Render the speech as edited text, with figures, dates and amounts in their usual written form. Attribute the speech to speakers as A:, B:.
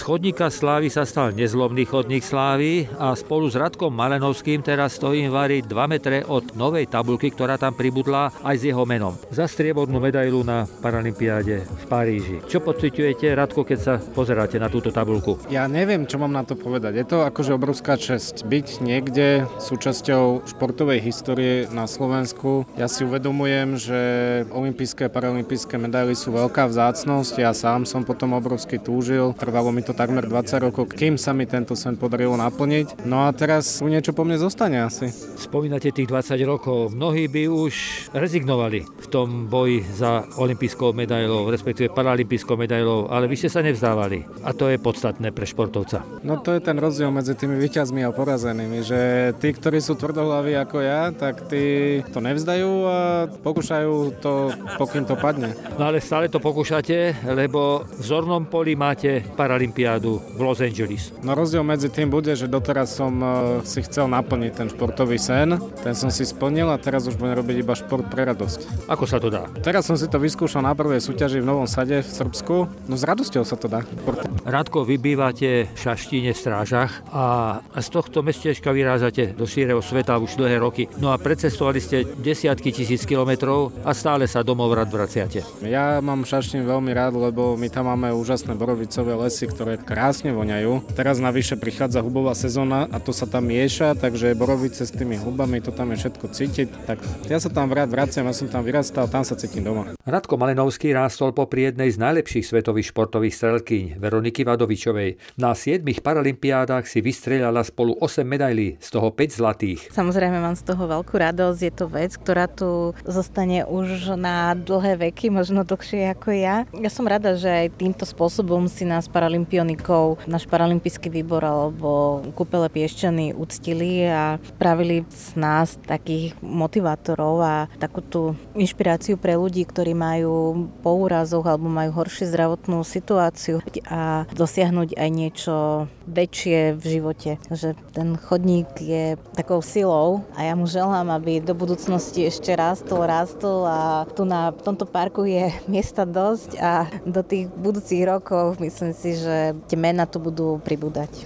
A: chodníka slávy sa stal nezlomný chodník slávy a spolu s Radkom Malenovským teraz stojím vari 2 metre od novej tabuľky, ktorá tam pribudla aj s jeho menom. Za striebornú medailu na Paralympiáde v Paríži. Čo pociťujete, Radko, keď sa pozeráte na túto tabuľku?
B: Ja neviem, čo mám na to povedať. Je to akože obrovská česť byť niekde súčasťou športovej histórie na Slovensku. Ja si uvedomujem, že olympijské a paralympijské medaily sú veľká vzácnosť. Ja sám som potom obrovsky túžil. Trvalo mi to takmer 20 rokov, kým sa mi tento sen podarilo naplniť. No a teraz tu niečo po mne zostane asi.
A: Spomínate tých 20 rokov. Mnohí by už rezignovali v tom boji za olympijskou medailou, respektíve paralympijskou medailou, ale vy ste sa nevzdávali. A to je podstatné pre športovca.
B: No to je ten rozdiel medzi tými víťazmi a porazenými, že tí, ktorí sú tvrdohlaví ako ja, tak tí to nevzdajú a pokúšajú to, pokým to padne.
A: No ale stále to pokúšate, lebo v zornom poli máte Paralympiádu v Los Angeles.
B: No rozdiel medzi tým bude, že doteraz som si chcel naplniť ten športový sen, ten som si splnil a teraz už budem robiť iba šport pre radosť.
A: Ako sa to dá?
B: Teraz som si to vyskúšal na prvej súťaži v Novom Sade v Srbsku, no s radosťou sa to dá.
A: Radko, vy bývate v Šaštíne v Strážach a z tohto mestečka vyrážate do šíreho sveta už dlhé roky. No a precestovali ste desiatky tisíc kilometrov a stále sa domov rád vraciate.
B: Ja mám Šaštín veľmi rád, lebo my tam máme úžasné borovicové lesy, ktoré krásne voňajú. Teraz navyše prichádza hubová sezóna a to sa tam mieša, takže borovice s tými hubami, to tam je všetko cítiť. Tak ja sa tam rád vraciam, ja som tam vyrastal, tam sa cítim doma.
A: Radko Malenovský rástol popri jednej z najlepších svetových športových strelkyň, Veroniky Vadovičovej. Na 7 paralympiádach si vystreľala spolu 8 medailí, z toho 5 zlatých.
C: Samozrejme mám z toho veľkú radosť, je to vec, ktorá tu zostane už na dlhé veky, možno dlhšie ako ja. Ja som rada, že aj týmto spôsobom si nás paralympionikov, náš paralympijský výbor alebo Kúpele Piešťany uctili a spravili z nás takých motivátorov a takú tú inšpiráciu pre ľudí, ktorí majú po úrazoch alebo majú horšiu zdravotnú situáciu a dosiahnuť aj niečo väčšie v živote. Že ten chodník je takou silou a ja mu želám, aby do budúcnosti ešte rástol a tu v tomto parku je miesta dosť a do tých budúcich rokov myslím si, že tie mená tu budú pribúdať.